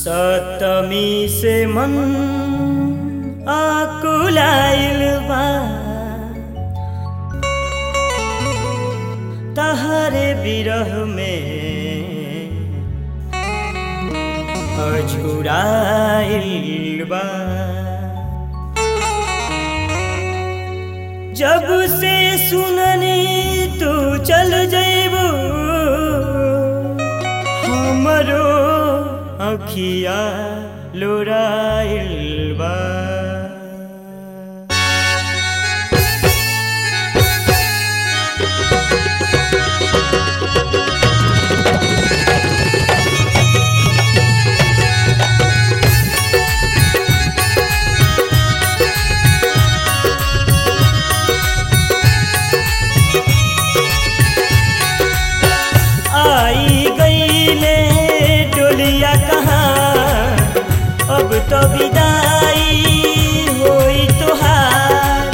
सतमी से मन आकुलाइल बा तहरे बिरह में अझुराइल बा। जब से सुननी तू चल जइबू हमरो अखिया लोराइल बा। आई गईले डोलिया कहाँ अब तो विदाई होई तोहार।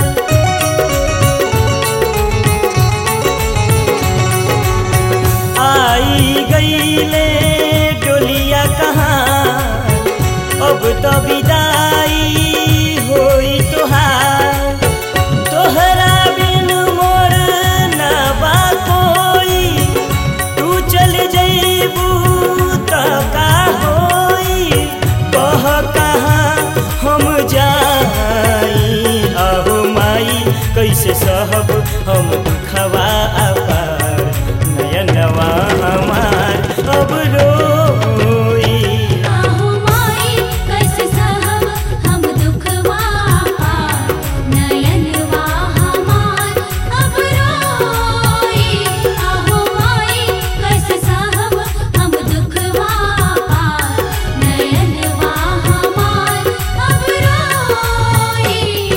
आई गईले डोलिया कहाँ अब तो विदाई होई तोहार। तोहरा बिन मोर ना बा कोई तू चल जइबू त का होई कह कहाँ हम जाई। आहो माई कैसे सहब हम दुखवा अपार नयनवा हमार अब रोई। आहो माई कैसे सहब हम दुखवा अपार नयनवा हमार अब रोई। आहो माई कैसे सहब हम दुखवा अपार नयनवा हमार अब रोई।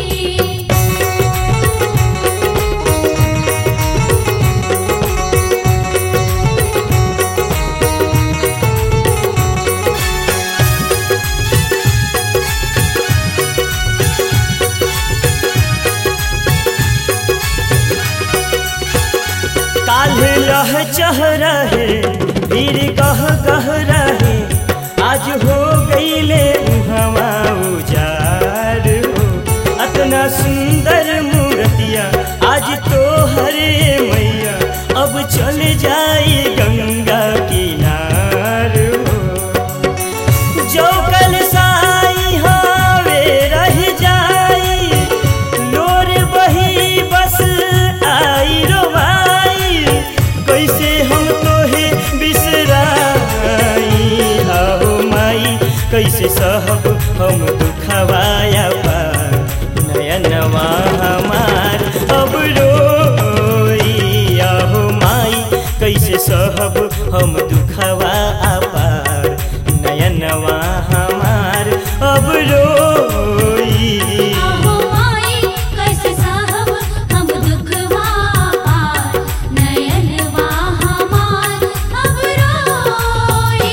काल्ह लह चह रहे फिर गह गह रहे आज हो गईले उहवा उजार हो। अतना सुंदर मूर्तिया आज तो हरे मैया अब चल जाई गंगा किनार हो। जो कल साई हावे रह जाई लोर बही बस आई रोवाई कैसे हम तोहे बिसराई। आहो माई कैसे सहब हम दुखवाया पार नयनवा हमार अब रोई। आहो माई कैसे सहब हम दुखवा पार नयनवा हमार अब रोई। आहो माई कैसे सहब हम दुखवा अपार नयनवा हमार अब रोई।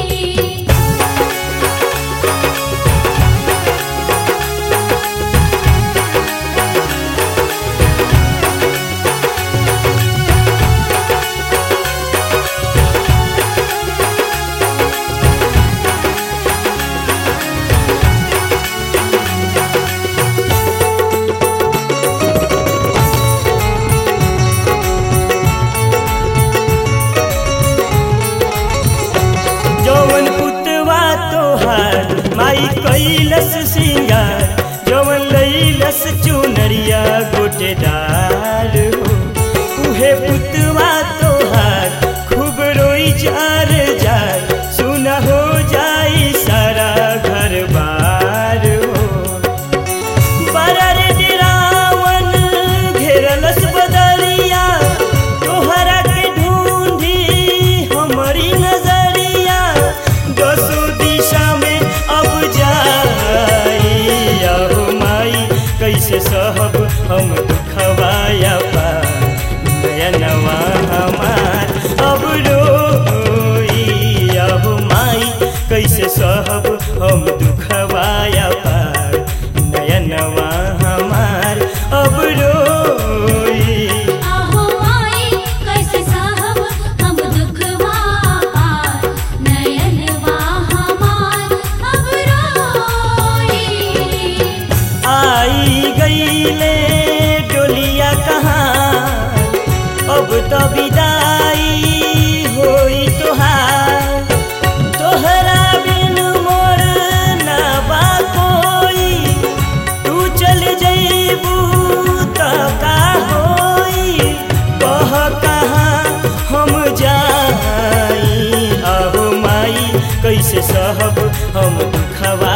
जवन पुतवा तोहार माई कैलस सिंगार जवन लैलस चुनरिया गोटेदार हो। उहे पुतवा तोहार खूब रोई जार जार सुना हो जाई सारा घर बार हो। बरर डिरावन घेरलस बदरिया तोहरा के ढूंढी हमारी नजरिया दसों दिशा में अब जाई। आहो माई कैसे सहब हम दुखवाया पार नयनवा हमार अब रोई। आहो माई कैसे सहब हम दुखवाया पार नयनवा हमार अब रोई। आहो माई कैसे सहब हम दुखवा अपार नयनवा हमार कैसे सहब हम दुखवा